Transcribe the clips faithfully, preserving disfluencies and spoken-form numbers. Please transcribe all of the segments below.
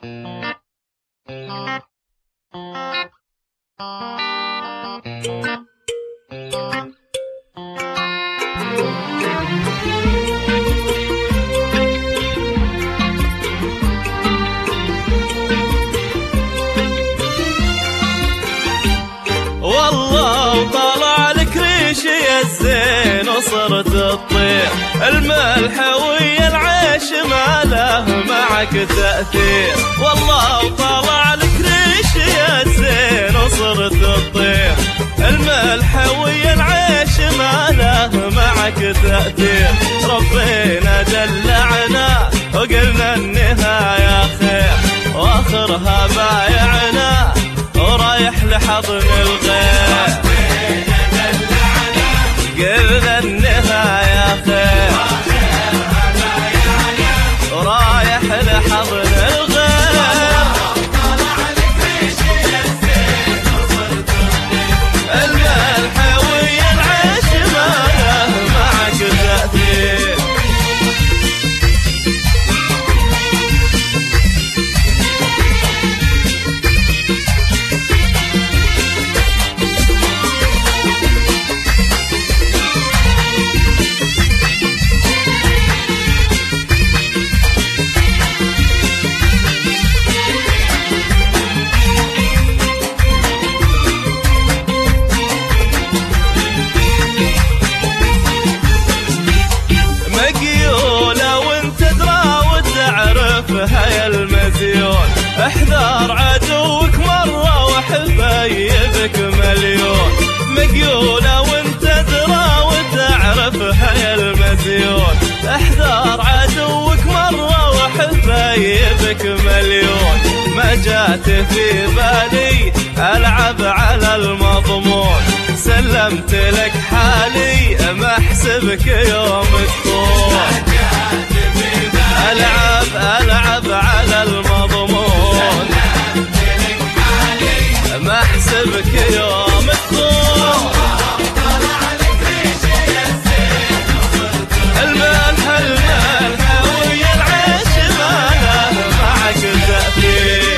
والله وطلع لك ريشي الزين وصرت تطير، الملح ويا العيش ما له معك تأثير. والله وطلع لك ريشي الزين وصرت تطير، الملح ويا العيش ما له معك تأثير. ربنا دلعنا وقلنا النهاية خير، واخرها بايعنا ورايح لحضن الغير. قلنا النهاية خير ورايح لحضن الغير. الملح ويا العيش ما له معك تأثير. هيا المزيون احذر عدوك مرة وحبايبك مليون. مقيولة وانت تدرى وتعرف هيا المزيون احذر عدوك مرة وحبايبك مليون. ما جات في بالي العب على المضمون، سلمت لك حالي ما احسبك يوم تكون. العب العب على المضمون ما احسبك يوم تكون. الملح الملح ويا العيش ما له معك تأثير.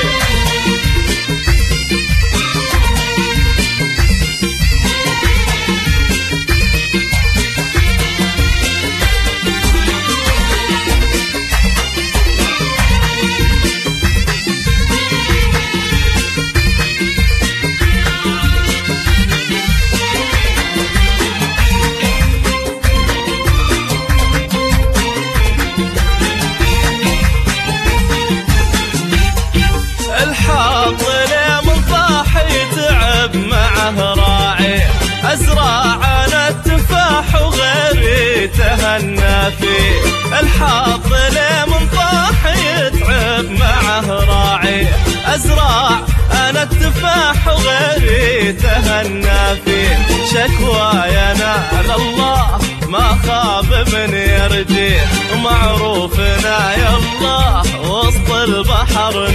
أزرع أنا التفاح وغيري تهنى فيه، الحظ ليه من طاح يتعب معه راعي. أزرع أنا التفاح وغيري تهنى فيه، شكوايا نال الله ما خاب من يرجيه. معروفنا يا الله وسط البحر